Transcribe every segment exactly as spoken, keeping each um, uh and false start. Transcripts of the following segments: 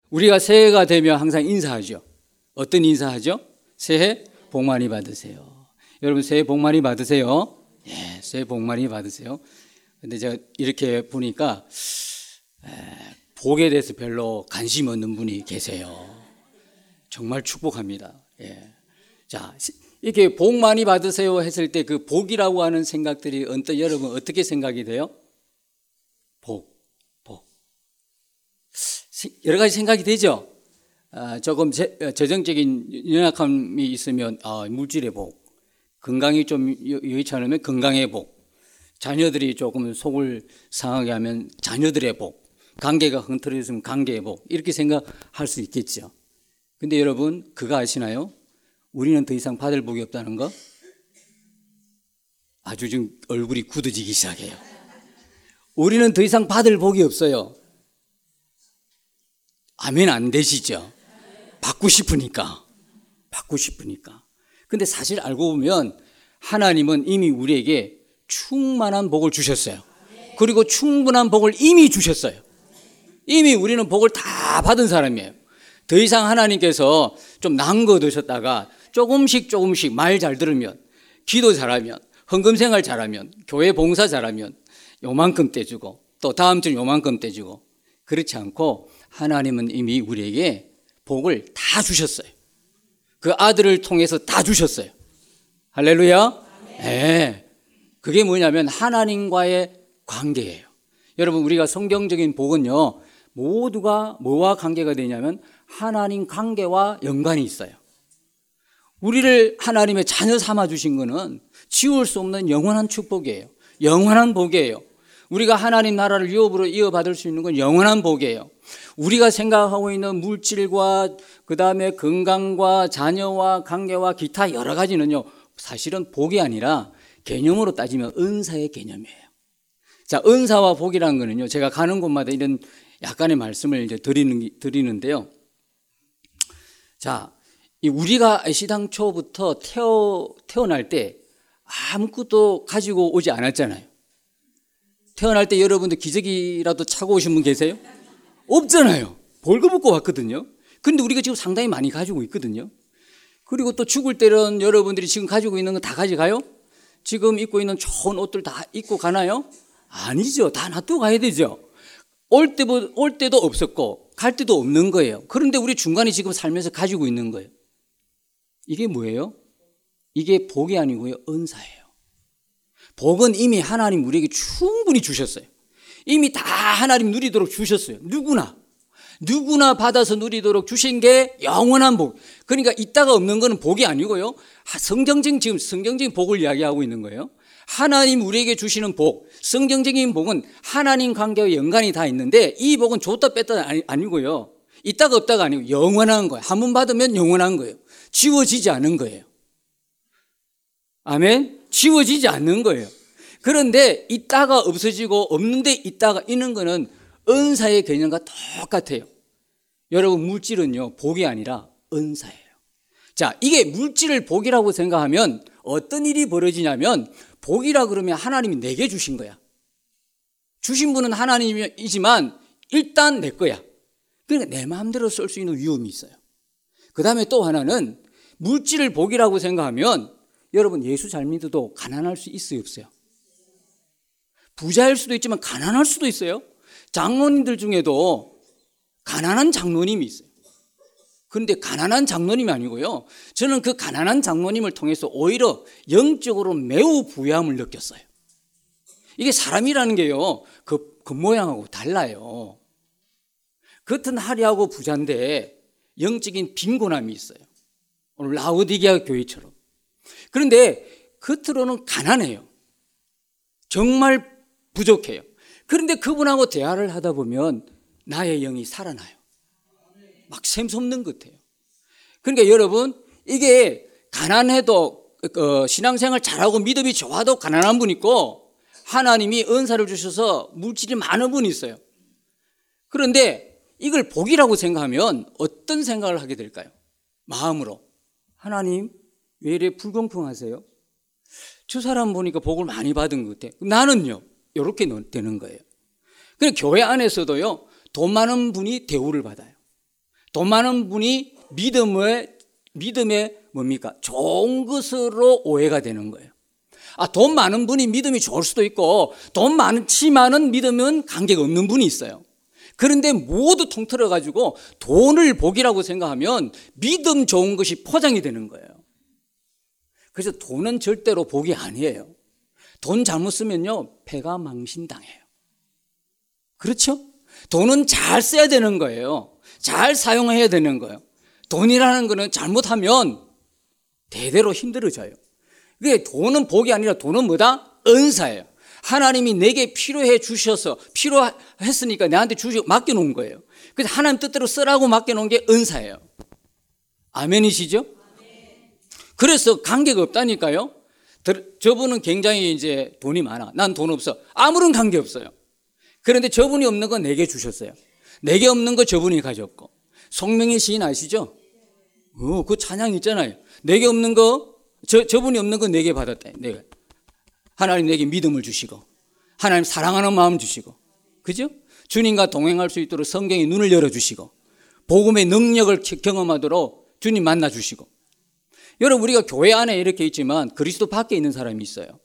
우리가 새해가 되면 항상 인사하죠. 어떤 인사하죠? 새해 복 많이 받으세요. 여러분 새해 복 많이 받으세요. 예, 새해 복 많이 받으세요. 근데 제가 이렇게 보니까 에, 복에 대해서 별로 관심 없는 분이 계세요. 정말 축복합니다. 예. 자, 이렇게 복 많이 받으세요 했을 때 그 복이라고 하는 생각들이 언뜻 여러분 어떻게 생각이 돼요? 복, 복. 여러 가지 생각이 되죠? 아, 조금 재, 재정적인 연약함이 있으면 아, 물질의 복, 건강이 좀 여의치 않으면 건강의 복, 자녀들이 조금 속을 상하게 하면 자녀들의 복, 관계가 흐트러졌으면 관계의 복, 이렇게 생각할 수 있겠죠. 근데 여러분 그거 아시나요? 우리는 더 이상 받을 복이 없다는 거? 아주 지금 얼굴이 굳어지기 시작해요. 우리는 더 이상 받을 복이 없어요. 아멘 안 되시죠? 받고 싶으니까. 받고 싶으니까. 근데 사실 알고 보면 하나님은 이미 우리에게 충만한 복을 주셨어요. 그리고 충분한 복을 이미 주셨어요. 이미 우리는 복을 다 받은 사람이에요. 더 이상 하나님께서 좀 남겨두셨다가 조금씩 조금씩 말 잘 들으면, 기도 잘하면, 헌금 생활 잘하면, 교회 봉사 잘하면 요만큼 떼주고 또 다음 주는 요만큼 떼주고, 그렇지 않고 하나님은 이미 우리에게 복을 다 주셨어요. 그 아들을 통해서 다 주셨어요. 할렐루야. 네. 그게 뭐냐면 하나님과의 관계예요. 여러분 우리가 성경적인 복은요, 모두가 뭐와 관계가 되냐면 하나님 관계와 연관이 있어요. 우리를 하나님의 자녀 삼아 주신 것은 지울 수 없는 영원한 축복이에요. 영원한 복이에요. 우리가 하나님 나라를 유업으로 이어받을 수 있는 건 영원한 복이에요. 우리가 생각하고 있는 물질과 그 다음에 건강과 자녀와 관계와 기타 여러 가지는요, 사실은 복이 아니라 개념으로 따지면 은사의 개념이에요. 자, 은사와 복이라는 거는요, 제가 가는 곳마다 이런 약간의 말씀을 이제 드리는, 드리는데요. 자, 이 우리가 시당초부터 태어, 태어날 때 아무것도 가지고 오지 않았잖아요. 태어날 때 여러분들 기저귀라도 차고 오신 분 계세요? 없잖아요. 벌거벗고 왔거든요. 근데 우리가 지금 상당히 많이 가지고 있거든요. 그리고 또 죽을 때는 여러분들이 지금 가지고 있는 거 다 가져가요? 지금 입고 있는 좋은 옷들 다 입고 가나요? 아니죠. 다 놔두고 가야 되죠. 올 때, 올 때도 없었고 갈 때도 없는 거예요. 그런데 우리 중간에 지금 살면서 가지고 있는 거예요. 이게 뭐예요? 이게 복이 아니고요, 은사예요. 복은 이미 하나님 우리에게 충분히 주셨어요. 이미 다 하나님 누리도록 주셨어요. 누구나. 누구나 받아서 누리도록 주신 게 영원한 복. 그러니까 있다가 없는 거는 복이 아니고요. 성경적인, 지금 성경적인 복을 이야기하고 있는 거예요. 하나님 우리에게 주시는 복, 성경적인 복은 하나님 관계와 연관이 다 있는데 이 복은 줬다 뺐다 아니고요. 있다가 없다가 아니고 영원한 거예요. 한 번 받으면 영원한 거예요. 지워지지 않은 거예요. 아멘? 지워지지 않는 거예요. 그런데 있다가 없어지고 없는데 있다가 있는 거는 은사의 개념과 똑같아요. 여러분 물질은요, 복이 아니라 은사예요. 자, 이게 물질을 복이라고 생각하면 어떤 일이 벌어지냐면, 복이라 그러면 하나님이 내게 주신 거야. 주신 분은 하나님이지만 일단 내 거야. 그러니까 내 마음대로 쓸 수 있는 위험이 있어요. 그 다음에 또 하나는 물질을 복이라고 생각하면 여러분 예수 잘 믿어도 가난할 수 있어요, 없어요? 부자일 수도 있지만 가난할 수도 있어요. 장로님들 중에도 가난한 장로님이 있어요. 그런데 가난한 장로님이 아니고요, 저는 그 가난한 장로님을 통해서 오히려 영적으로 매우 부유함을 느꼈어요. 이게 사람이라는 게요, 그, 그 모양하고 달라요. 겉은 화려하고 부자인데 영적인 빈곤함이 있어요. 오늘 라오디게아 교회처럼. 그런데 겉으로는 가난해요. 정말 부족해요. 그런데 그분하고 대화를 하다 보면 나의 영이 살아나요. 막 샘솟는 것 같아요. 그러니까 여러분, 이게 가난해도 어, 신앙생활 잘하고 믿음이 좋아도 가난한 분 있고, 하나님이 은사를 주셔서 물질이 많은 분이 있어요. 그런데 이걸 복이라고 생각하면 어떤 생각을 하게 될까요? 마음으로, 하나님 왜 이래 불공평하세요? 저 사람 보니까 복을 많이 받은 것 같아. 나는요, 이렇게 되는 거예요. 그냥 교회 안에서도요, 돈 많은 분이 대우를 받아요. 돈 많은 분이 믿음의, 믿음의 뭡니까? 좋은 것으로 오해가 되는 거예요. 아, 돈 많은 분이 믿음이 좋을 수도 있고, 돈 많지만은 믿음은 관계가 없는 분이 있어요. 그런데 모두 통틀어가지고 돈을 복이라고 생각하면 믿음 좋은 것이 포장이 되는 거예요. 그래서 돈은 절대로 복이 아니에요. 돈 잘못 쓰면요, 패가 망신당해요. 그렇죠? 돈은 잘 써야 되는 거예요. 잘 사용해야 되는 거예요. 돈이라는 거는 잘못하면 대대로 힘들어져요. 그게 돈은 복이 아니라 돈은 뭐다? 은사예요. 하나님이 내게 필요해 주셔서 필요했으니까 내한테 주시고 맡겨놓은 거예요. 그래서 하나님 뜻대로 쓰라고 맡겨놓은 게 은사예요. 아멘이시죠? 그래서 관계가 없다니까요. 저분은 굉장히 이제 돈이 많아. 난 돈 없어. 아무런 관계 없어요. 그런데 저분이 없는 건 내게 주셨어요. 내게 없는 거 저분이 가졌고. 송명희 시인 아시죠? 어, 그 찬양 있잖아요. 내게 없는 거, 저, 저분이 없는 건 내게 받았다. 내가. 하나님 내게 믿음을 주시고, 하나님 사랑하는 마음 주시고, 그죠? 주님과 동행할 수 있도록 성경의 눈을 열어주시고, 복음의 능력을 경험하도록 주님 만나주시고. 여러분, 우리가 교회 안에 이렇게 있지만 그리스도 밖에 있는 사람이 있어요.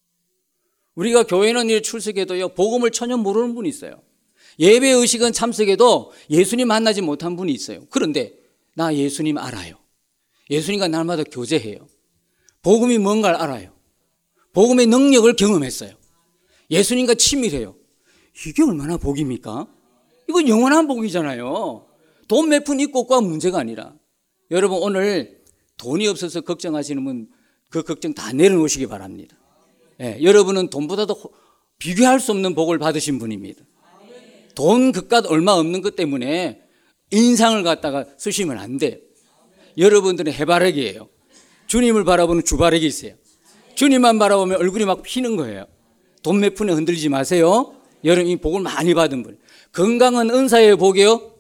우리가 교회는 출석해도요, 복음을 전혀 모르는 분이 있어요. 예배 의식은 참석해도 예수님 만나지 못한 분이 있어요. 그런데 나 예수님 알아요. 예수님과 날마다 교제해요. 복음이 뭔가를 알아요. 복음의 능력을 경험했어요. 예수님과 친밀해요. 이게 얼마나 복입니까? 이건 영원한 복이잖아요. 돈 몇 푼 있고가 문제가 아니라. 여러분, 오늘 돈이 없어서 걱정하시는 분 그 걱정 다 내려놓으시기 바랍니다. 예, 여러분은 돈보다도 비교할 수 없는 복을 받으신 분입니다. 돈 그깟 얼마 없는 것 때문에 인상을 갖다가 쓰시면 안 돼요. 여러분들은 해바라기예요. 주님을 바라보는 주바라기 있어요. 주님만 바라보면 얼굴이 막 피는 거예요. 돈 몇 푼에 흔들리지 마세요. 여러분, 이 복을 많이 받은 분. 건강은 은사예요, 복이요?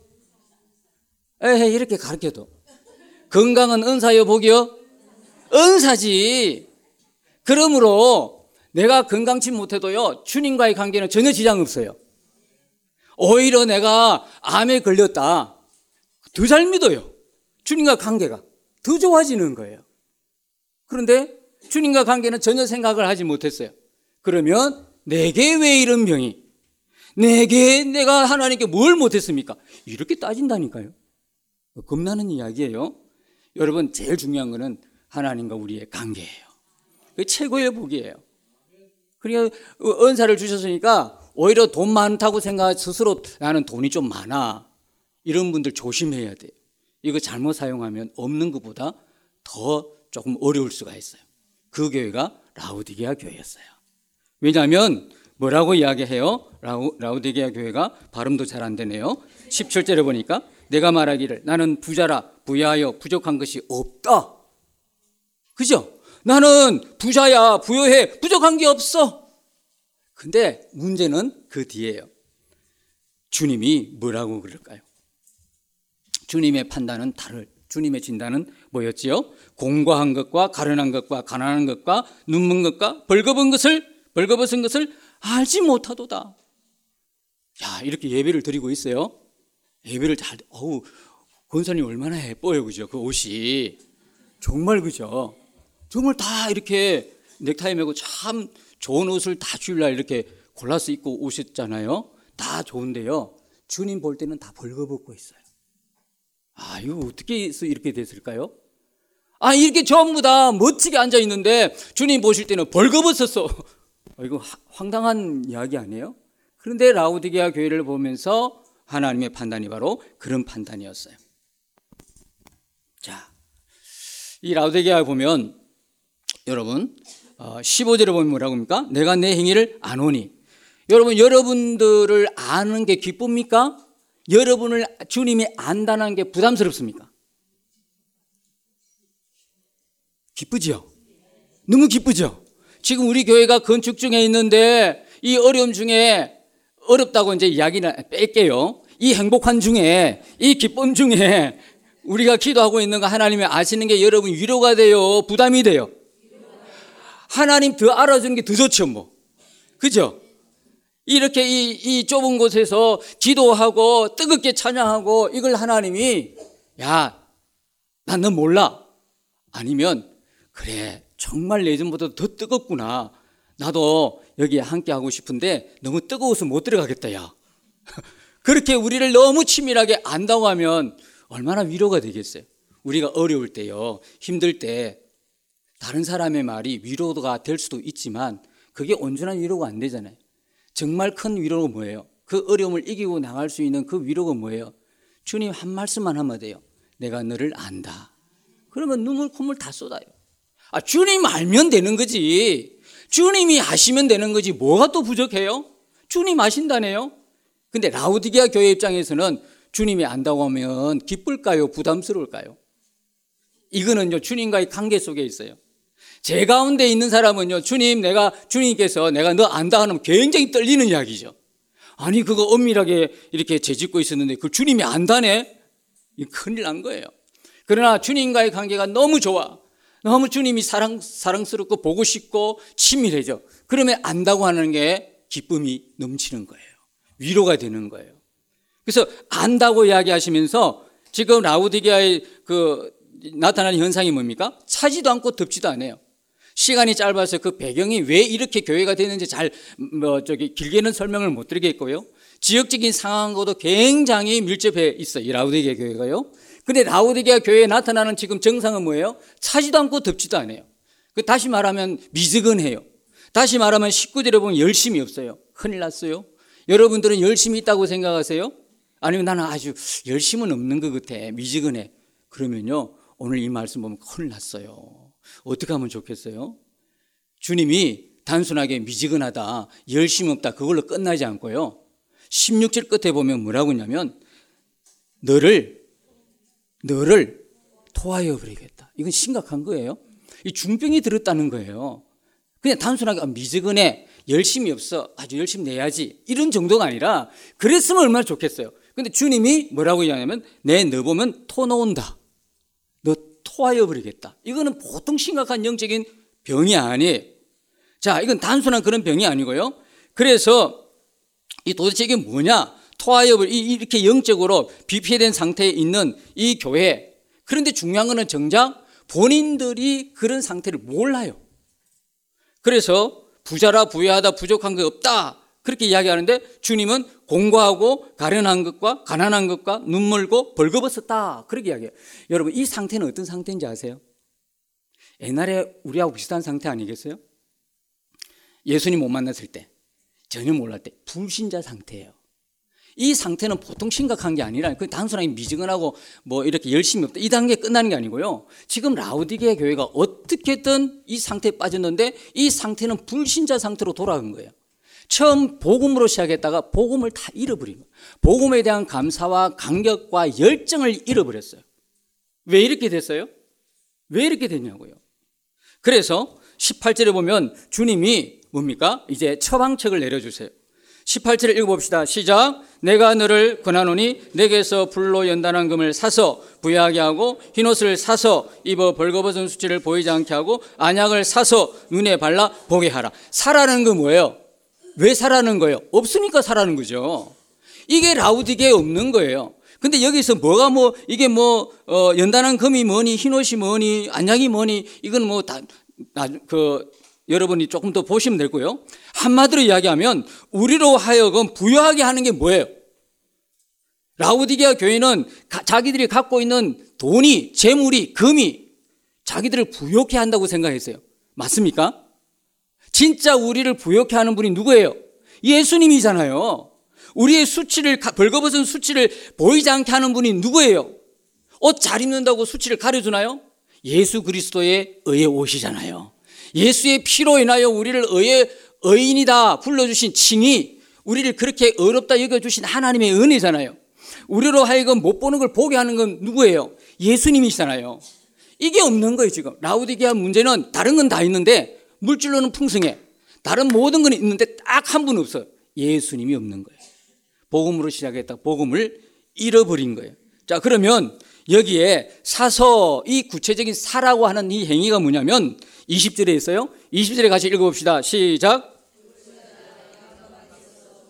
에헤, 이렇게 가르쳐도. 건강은 은사예요, 복이요? 은사지. 그러므로 내가 건강치 못해도요, 주님과의 관계는 전혀 지장 없어요. 오히려 내가 암에 걸렸다. 더 잘 믿어요. 주님과 관계가 더 좋아지는 거예요. 그런데 주님과 관계는 전혀 생각을 하지 못했어요. 그러면 내게 왜 이런 병이? 내게 내가 하나님께 뭘 못했습니까? 이렇게 따진다니까요. 겁나는 이야기예요. 여러분, 제일 중요한 거는 하나님과 우리의 관계예요. 그게 최고의 복이에요. 그러니까 은사를 주셨으니까 오히려 돈 많다고 생각, 스스로 나는 돈이 좀 많아, 이런 분들 조심해야 돼요. 이거 잘못 사용하면 없는 것보다 더 조금 어려울 수가 있어요. 그 교회가 라우디게아 교회였어요. 왜냐하면 뭐라고 이야기해요? 라우, 라우디게아 교회가 발음도 잘 안 되네요. 십칠 절에 보니까 내가 말하기를 나는 부자라 부유하여 부족한 것이 없다. 그죠? 나는 부자야, 부유해, 부족한 게 없어. 근데 문제는 그 뒤에요. 주님이 뭐라고 그럴까요? 주님의 판단은 다를, 주님의 진단은 뭐였지요? 공고한 것과 가련한 것과 가난한 것과 눈먼 것과 벌거벗은 것을 벌거벗은 것을 알지 못하도다. 야, 이렇게 예배를 드리고 있어요. 예배를 잘, 어우, 권사님 얼마나 예뻐요, 그죠? 그 옷이 정말, 그죠? 정말 다 이렇게 넥타이 매고 참 좋은 옷을 다 주일날 이렇게 골라서 입고 오셨잖아요. 다 좋은데요, 주님 볼 때는 다 벌거벗고 있어요. 아, 이거 어떻게 해서 이렇게 됐을까요? 아, 이렇게 전부 다 멋지게 앉아 있는데 주님 보실 때는 벌거벗었어. 아, 이거 황당한 이야기 아니에요? 그런데 라우디게아 교회를 보면서 하나님의 판단이 바로 그런 판단이었어요. 자, 이 라우디게아 보면 여러분 십오 절에 보면 뭐라고 합니까? 내가 내 행위를 아노니. 여러분, 여러분들을 아는 게 기쁩니까? 여러분을 주님이 안다는 게 부담스럽습니까? 기쁘죠? 너무 기쁘죠? 지금 우리 교회가 건축 중에 있는데 이 어려움 중에, 어렵다고 이제 이야기는 뺄게요. 이 행복한 중에, 이 기쁨 중에 우리가 기도하고 있는 거 하나님이 아시는 게 여러분 위로가 돼요? 부담이 돼요? 하나님 더 알아주는 게 더 좋죠, 뭐. 그죠? 이렇게 이, 이 좁은 곳에서 기도하고 뜨겁게 찬양하고 이걸 하나님이 야, 난 너 몰라. 아니면 그래, 정말 예전보다 더 뜨겁구나. 나도 여기에 함께 하고 싶은데 너무 뜨거워서 못 들어가겠다, 야. 그렇게 우리를 너무 치밀하게 안다고 하면 얼마나 위로가 되겠어요. 우리가 어려울 때요, 힘들 때 다른 사람의 말이 위로가 될 수도 있지만 그게 온전한 위로가 안 되잖아요. 정말 큰 위로가 뭐예요? 그 어려움을 이기고 나갈 수 있는 그 위로가 뭐예요? 주님 한 말씀만 하면 돼요. 내가 너를 안다. 그러면 눈물 콧물 다 쏟아요. 아, 주님 알면 되는 거지. 주님이 아시면 되는 거지. 뭐가 또 부족해요? 주님 아신다네요. 근데 라우디게아 교회 입장에서는 주님이 안다고 하면 기쁠까요? 부담스러울까요? 이거는요, 주님과의 관계 속에 있어요. 제 가운데 있는 사람은요, 주님, 내가, 주님께서 내가 너 안다 하면 굉장히 떨리는 이야기죠. 아니, 그거 엄밀하게 이렇게 재짓고 있었는데 그 주님이 안다네? 이 큰일 난 거예요. 그러나 주님과의 관계가 너무 좋아. 너무 주님이 사랑, 사랑스럽고 보고 싶고 친밀해져. 그러면 안다고 하는 게 기쁨이 넘치는 거예요. 위로가 되는 거예요. 그래서 안다고 이야기하시면서 지금 라우디게아의 그 나타나는 현상이 뭡니까? 차지도 않고 덥지도 않아요. 시간이 짧아서 그 배경이 왜 이렇게 교회가 되는지 잘 뭐 저기 길게는 설명을 못 드리겠고요. 지역적인 상황과도 굉장히 밀접해 있어요. 이 라우디게아 교회가요. 근데 라우디게아 교회에 나타나는 지금 정상은 뭐예요? 차지도 않고 덥지도 않아요. 그 다시 말하면 미지근해요. 다시 말하면 십구 절에 보면 열심이 없어요. 큰일 났어요. 여러분들은 열심이 있다고 생각하세요? 아니면 나는 아주 열심은 없는 것 같아. 미지근해. 그러면요, 오늘 이 말씀 보면 큰일 났어요. 어떻게 하면 좋겠어요? 주님이 단순하게 미지근하다, 열심 없다, 그걸로 끝나지 않고요. 십육 절 끝에 보면 뭐라고 하냐면 너를 너를 토하여 버리겠다. 이건 심각한 거예요. 이 중병이 들었다는 거예요. 그냥 단순하게 미지근해, 열심이 없어, 아주 열심히 내야지, 이런 정도가 아니라 그랬으면 얼마나 좋겠어요. 근데 주님이 뭐라고 얘기하냐면 내 너 보면 토 나온다. 너 토하여 버리겠다. 이거는 보통 심각한 영적인 병이 아니에요. 자, 이건 단순한 그런 병이 아니고요. 그래서 이 도대체 이게 뭐냐? 토하여 버리, 이렇게 영적으로 비폐된 상태에 있는 이 교회. 그런데 중요한 거는 정작 본인들이 그런 상태를 몰라요. 그래서 부자라 부유하다, 부족한 게 없다, 그렇게 이야기하는데 주님은 공고하고 가련한 것과 가난한 것과 눈물고 벌거벗었다, 그렇게 이야기해요. 여러분, 이 상태는 어떤 상태인지 아세요? 옛날에 우리하고 비슷한 상태 아니겠어요? 예수님 못 만났을 때, 전혀 몰랐을 때 불신자 상태예요. 이 상태는 보통 심각한 게 아니라 그 단순하게 미지근하고 뭐 이렇게 열심히 없다, 이 단계에 끝나는 게 아니고요. 지금 라우디게아 교회가 어떻게든 이 상태에 빠졌는데 이 상태는 불신자 상태로 돌아간 거예요. 처음 복음으로 시작했다가 복음을 다 잃어버린 거예요. 복음에 대한 감사와 감격과 열정을 잃어버렸어요. 왜 이렇게 됐어요? 왜 이렇게 됐냐고요. 그래서 십팔 절에 보면 주님이 뭡니까? 이제 처방책을 내려주세요. 십팔 절을 읽어봅시다. 시작. 내가 너를 권하노니 내게서 불로 연단한 금을 사서 부유하게 하고 흰옷을 사서 입어 벌거벗은 수치를 보이지 않게 하고 안약을 사서 눈에 발라 보게 하라. 사라는 건 뭐예요? 왜 사라는 거예요? 없으니까 사라는 거죠. 이게 라우디게아에 없는 거예요. 근데 여기서 뭐가 뭐 이게 뭐 어, 연단한 금이 뭐니 흰옷이 뭐니 안약이 뭐니 이건 뭐 다 그 여러분이 조금 더 보시면 되고요. 한마디로 이야기하면 우리로 하여금 부유하게 하는 게 뭐예요? 라우디게아 교회는 가, 자기들이 갖고 있는 돈이, 재물이, 금이 자기들을 부욕해 한다고 생각했어요. 맞습니까? 진짜 우리를 부욕해 하는 분이 누구예요? 예수님이잖아요. 우리의 수치를, 벌거벗은 수치를 보이지 않게 하는 분이 누구예요? 옷 잘 입는다고 수치를 가려주나요? 예수 그리스도의 의의 옷이잖아요. 예수의 피로 인하여 우리를 의의 의인이다 불러주신 칭이, 우리를 그렇게 의롭다 여겨주신 하나님의 은혜잖아요. 우리로 하여금 못 보는 걸 보게 하는 건 누구예요? 예수님이시잖아요. 이게 없는 거예요. 지금 라우디게아 문제는 다른 건 다 있는데 물질로는 풍성해. 다른 모든 건 있는데 딱 한 분 없어요. 예수님이 없는 거예요. 복음으로 시작했다 복음을 잃어버린 거예요. 자, 그러면 여기에 사서, 이 구체적인 사라고 하는 이 행위가 뭐냐면 이십 절에 있어요. 이십 절에 같이 읽어봅시다. 시작.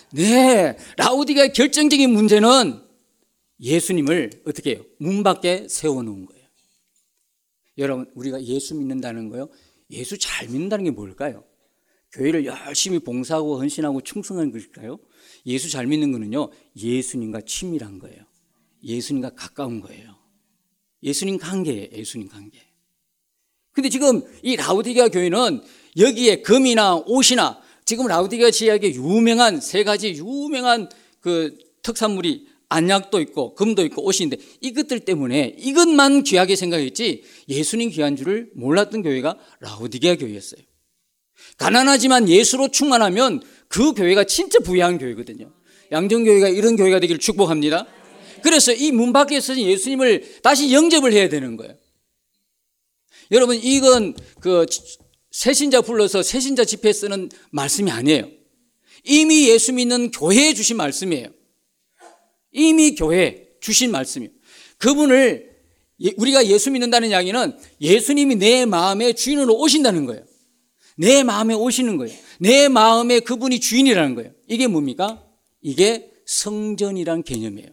네, 라오디게아의 결정적인 문제는 예수님을 어떻게 해요? 문 밖에 세워놓은 거예요. 여러분, 우리가 예수 믿는다는 거요, 예수 잘 믿는다는 게 뭘까요? 교회를 열심히 봉사하고 헌신하고 충성하는 것일까요? 예수 잘 믿는 거는요, 예수님과 친밀한 거예요. 예수님과 가까운 거예요. 예수님 관계예요. 예수님 관계. 근데 지금 이 라오디게아 교회는 여기에 금이나 옷이나 지금 라오디게아 지역에 유명한 세 가지 유명한 그 특산물이 안약도 있고 금도 있고 옷인데 이것들 때문에 이것만 귀하게 생각했지 예수님 귀한 줄을 몰랐던 교회가 라오디게아 교회였어요. 가난하지만 예수로 충만하면 그 교회가 진짜 부유한 교회거든요. 양정교회가 이런 교회가 되기를 축복합니다. 그래서 이 문 밖에서 예수님을 다시 영접을 해야 되는 거예요. 여러분, 이건 그 새신자 불러서 새신자 집회에 쓰는 말씀이 아니에요. 이미 예수 믿는 교회에 주신 말씀이에요. 이미 교회에 주신 말씀이에요. 그분을 우리가 예수 믿는다는 이야기는 예수님이 내 마음의 주인으로 오신다는 거예요. 내 마음에 오시는 거예요. 내 마음에 그분이 주인이라는 거예요. 이게 뭡니까? 이게 성전이란 개념이에요.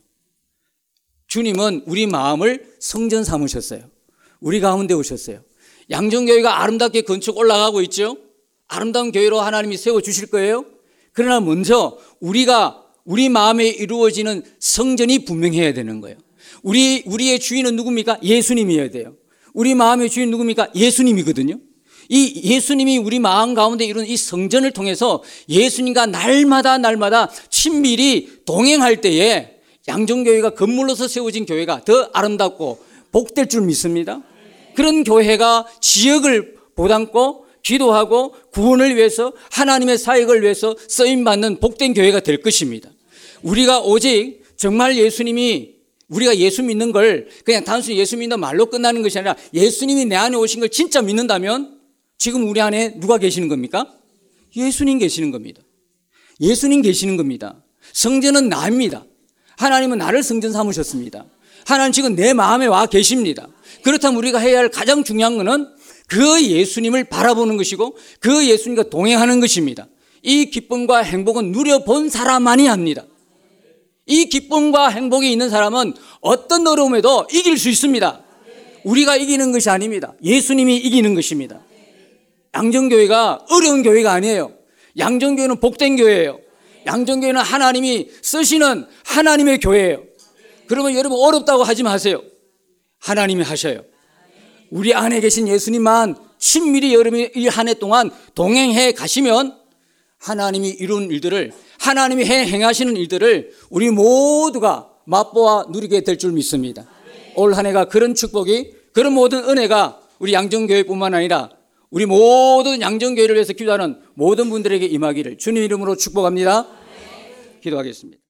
주님은 우리 마음을 성전 삼으셨어요. 우리 가운데 오셨어요. 양정교회가 아름답게 건축 올라가고 있죠. 아름다운 교회로 하나님이 세워주실 거예요. 그러나 먼저 우리가 우리 마음에 이루어지는 성전이 분명해야 되는 거예요. 우리, 우리의 주인은 누굽니까? 예수님이어야 돼요. 우리 마음의 주인 누굽니까? 예수님이거든요. 이 예수님이 우리 마음 가운데 이루는 이 성전을 통해서 예수님과 날마다 날마다 친밀히 동행할 때에 양정교회가 건물로서 세워진 교회가 더 아름답고 복될 줄 믿습니다. 그런 교회가 지역을 보담고 기도하고 구원을 위해서 하나님의 사역을 위해서 쓰임받는 복된 교회가 될 것입니다. 우리가 오직 정말 예수님이 우리가 예수 믿는 걸 그냥 단순히 예수 믿는 말로 끝나는 것이 아니라 예수님이 내 안에 오신 걸 진짜 믿는다면 지금 우리 안에 누가 계시는 겁니까? 예수님 계시는 겁니다. 예수님 계시는 겁니다. 성전은 나입니다. 하나님은 나를 성전 삼으셨습니다. 하나님 지금 내 마음에 와 계십니다. 그렇다면 우리가 해야 할 가장 중요한 것은 그 예수님을 바라보는 것이고 그 예수님과 동행하는 것입니다. 이 기쁨과 행복은 누려본 사람만이 합니다. 이 기쁨과 행복이 있는 사람은 어떤 어려움에도 이길 수 있습니다. 우리가 이기는 것이 아닙니다. 예수님이 이기는 것입니다. 양정교회가 어려운 교회가 아니에요. 양정교회는 복된 교회예요. 양정교회는 하나님이 쓰시는 하나님의 교회예요. 그러면 여러분 어렵다고 하지 마세요. 하나님이 하셔요. 우리 안에 계신 예수님만 친밀히 여러분이 이 한 해 동안 동행해 가시면 하나님이 이룬 일들을 하나님이 해 행하시는 일들을 우리 모두가 맛보아 누리게 될 줄 믿습니다. 올 한 해가 그런 축복이 그런 모든 은혜가 우리 양정교회뿐만 아니라 우리 모든 양정교회를 위해서 기도하는 모든 분들에게 임하기를 주님 이름으로 축복합니다. 기도하겠습니다.